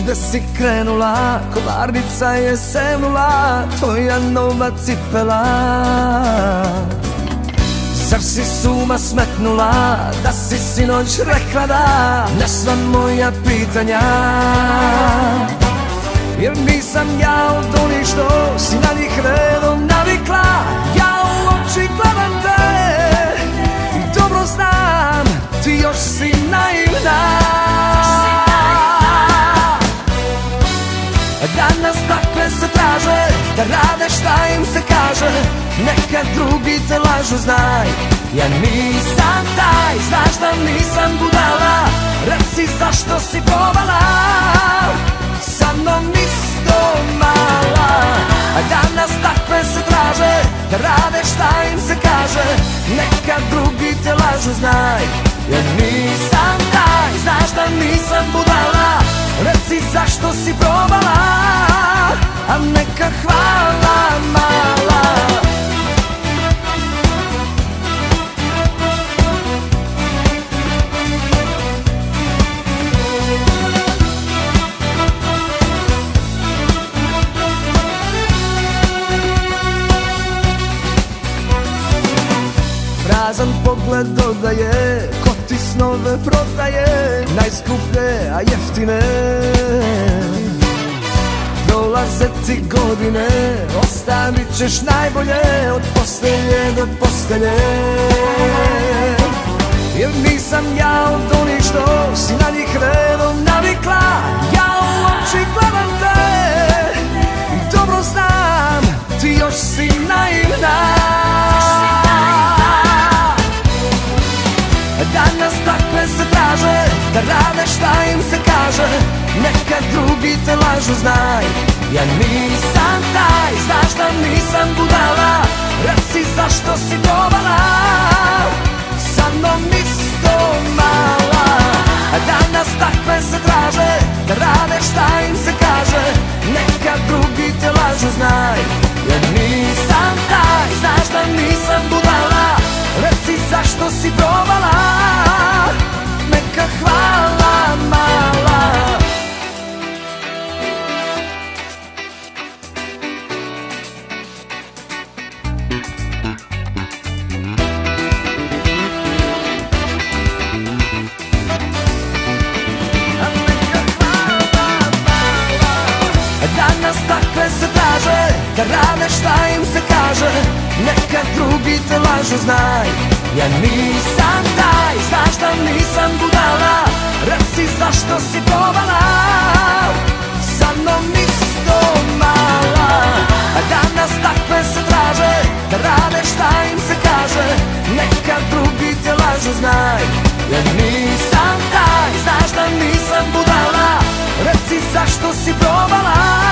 Gde si krenula, kolarnica je sevnula, tvoja nova cipela. Zar si suma smetnula, da si sinoć rekla da na sva moja pitanja? Jer nisam ja od onih što si na njih redom navikla. Ja u oči gledam te i dobro znam, ti još si naivna. Danas takve se traže, da rade šta im se kaže. Neka drugi te lažu, znaj, ja nisam taj. Znaš da nisam budala, reci zašto si probala sa mnom isto mala. Danas takve se traže, da rade šta im se kaže. Neka drugi te lažu, znaj, ja nisam taj. Znaš da nisam budala, reci zašto si probala, a neka hvala mala. Prazan pogled dodaje, ko ti snove prodaje, najskuplje, a jeftine. Dolaze ti godine, ostavit ćeš najbolje od postelje do postelje. Jer nisam ja od onih što si na njih redom navikla. Ja u oči gledam te i dobro znam, ti još si naivna. Danas takve se traže, da rade šta im se kaže. Neka drugi te lažu, znaj, ja nisam taj. Znaš da nisam budala, reci zašto si probala sa mnom isto mala. Danas takve se traže, da rade šta im se kaže. Neka drugi te lažu, znaj, ja nisam taj. Znaš da nisam budala, reci zašto si probala, neka hvala mala. Danas takve se traže, da rade šta im se kaže. Neka drugi te lažu, znaj, ja nisam taj. Znaš da nisam budala, reci zašto si probala sa mnom isto mala. Danas takve se traže, da rade šta im se kaže. Neka drugi te lažu, znaj, ja nisam taj. Znaš da nisam budala, reci zašto si probala